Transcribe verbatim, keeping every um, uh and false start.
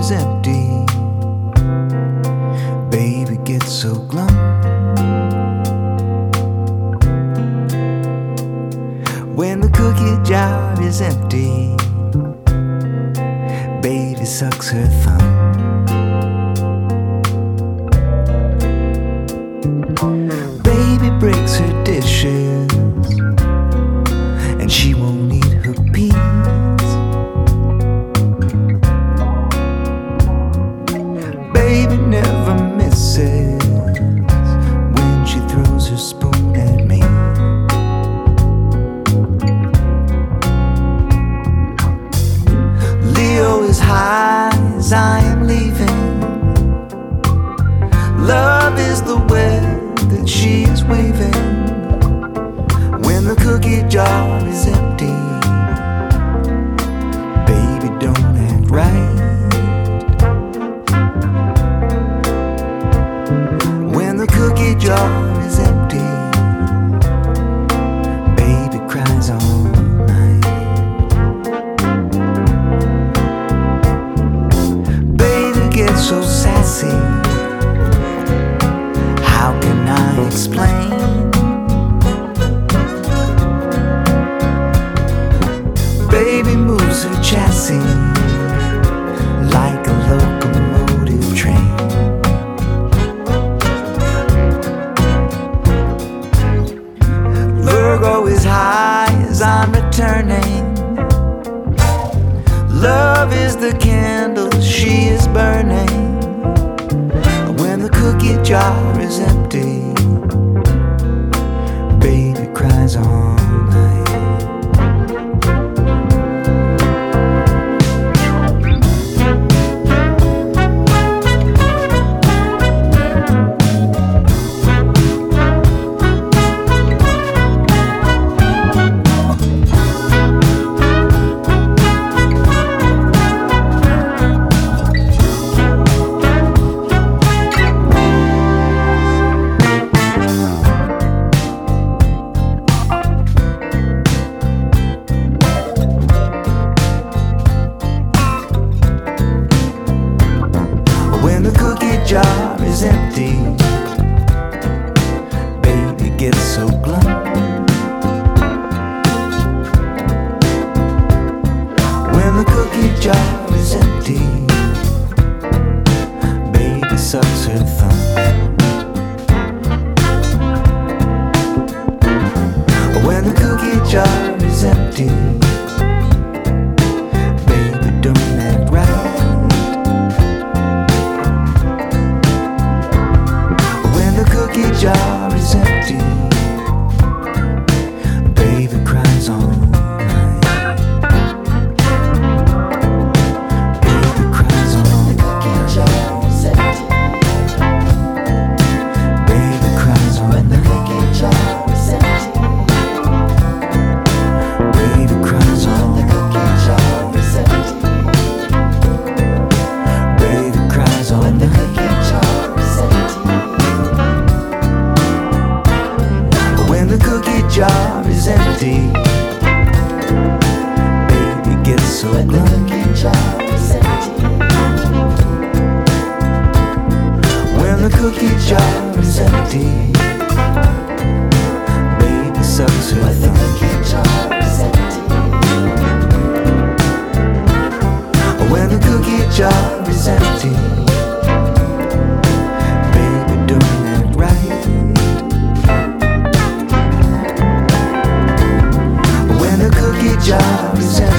is empty, baby gets so glum. When the cookie jar is empty, baby sucks her thumb. Baby breaks her dishes, and she won't eat her peas. Baby never misses when she throws her spoon at me. Leo is high as I am leaving. Love is the web that she is weaving. When the cookie jar is empty, baby don't act right. When the cookie jar is empty, baby cries all night. Baby gets so sassy, how can I explain? Baby moves her chassis like a locomotive train. Virgo is high as I'm returning. Love is the candle she is burning. When the cookie jar is empty, baby cries all night. When the cookie jar is empty, baby gets so glum. When the cookie jar is empty, baby sucks her thumb. When the cookie jar is empty, baby don't act right. Cookie jar is empty, baby cries all night. Baby cries all night. Cookie jar is empty, baby cries all night. When the cookie jar is empty, baby cries all night. The cookie jar is empty, baby cries all night. The cookie jar is empty. When the cookie jar is empty, baby gets so glum. When the cookie jar is empty, when the cookie jar is empty, baby sucks her thumb. When the cookie jar is empty, when the cookie jar is empty, baby don't act right. When the cookie jar is empty,